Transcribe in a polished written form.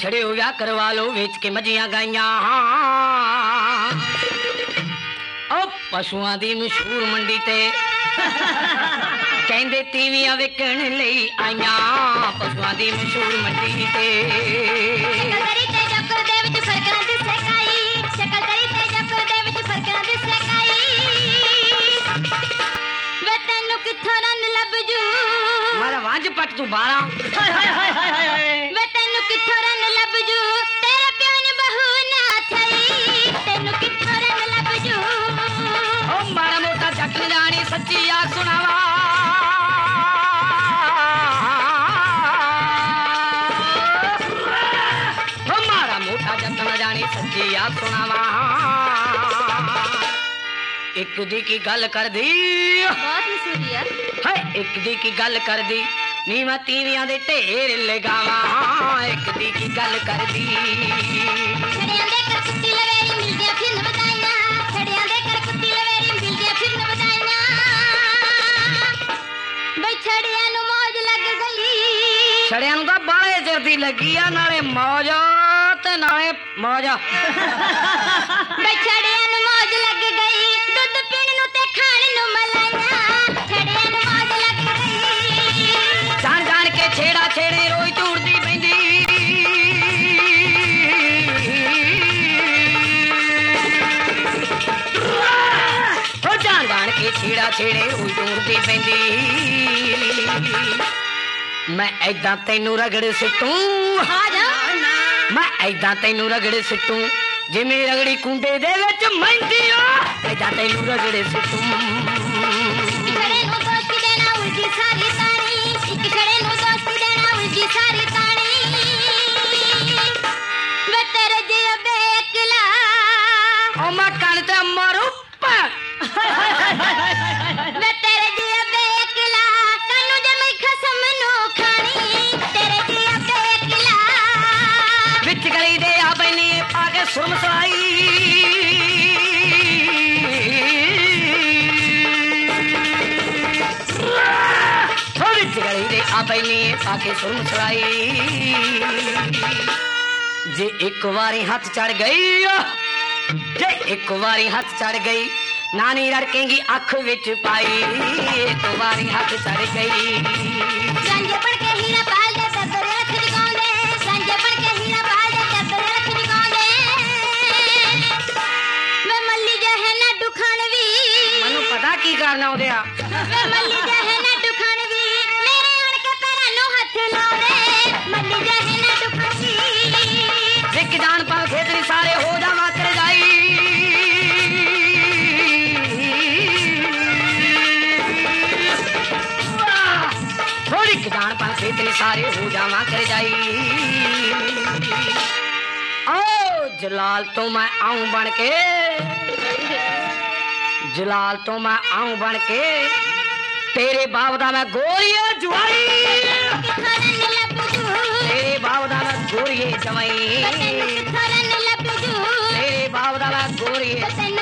छड़े हो या करवा लो वेच के मजियां गाइयां ओ पशुआं दी मशहूर मंडी ते कहंदे तीवियां विकण लई आईयां पशुआं दी मशहूर मंडी ते मारा वांज पट तू 12 हाय हाय हाय हाय हाय वे तेनु किथों रन लबजू तेरे प्यो ने बहू ना थई तेनु किथों रन लबजू ओ मारा मोटा जट न जानी सच्ची याद सुनावा ओ मारा मोटा जट न जानी सच्ची याद सुनावा एक दी की गल कर दी बहुत मशहूर है हाय एक दी की गल कर दी नी मैं तीवियां दे ढेर लगावा एक दी की गल कर दी छड़ियां दे कर कुत्ती लवेरी मिल गया फिर न बताइया छड़ियां दे कर कुत्ती लवेरी मिल गया फिर न बताइया बई छड़ियां नु मौज लग गई छड़ियां नु तां बाले चिर दी लगी आ नाले मौज ते नाले मौज बई छड़ियां नु मौज लग गई दुध पीण नु ते खाण नु मलाइया छड़ियां नु मौज लग गई जान जान के छेड़ा छेड़े रोई टूटदी पैंदी ओ जान जान के छेड़ा छेड़े रोई टूटदी पैंदी मैं ऐदां तैनू रगड़ सिੱਟੂ आ जा मैं ऐदां तैनू रगड़ सिੱਟੂ जिवें रगड़ी कुंडे दे विच मैंदी आ ऐदां तैनू रगड़ सिੱਟੂ छड़े नु दोस्ती देना उल्टी सारी तानी एक छड़े नु दोस्ती देना उल्टी सारी तानी वे तेरे जिया बेकला ओ मैं कण ते मरू वे तेरे जिया बेकला कानू जमे खसम नु खानी तेरे जिया बेकला विच गली दे आ बैनी आके सुरम सवाई हो विच गली दे आ बैनी आके सुरम सवाई जे एक वारी हाथ चढ़ गई जे एक वारी हाथ चढ़ गई नानी रड़केंगी अख विच पाई एक वारी हाथ चढ़ गई सांझे पड़ के हीरा पाल दे दबरे रख जगाਉਂਦੇ सांझे पड़ के हीरा पाल दे दबरे रख जगाਉਂਦੇ वे मल्ली जहे ना दुखान वी मनु पता की करना ਉਹਦੇ ਆ वे मल्ली जहे ना दुखान वी मेरे आण के पैरां नु हथ लाਉਂਦੇ मल्ली जहे ना दुखान वी विक जान पा खेतरी सारे हो जावा कर जाई थोड़ी जान पा खेतरी सारे हो जावा कर जाई ओ जलाल तो मैं आऊं बन के जलाल तो मैं आऊं बन के तेरे बाप दा मैं गोरिया जुआई किथोरन लबजू तेरे बाप दा मैं गोरिये जवाई किथोरन लबजू तेरे बाप दा मैं गोरिये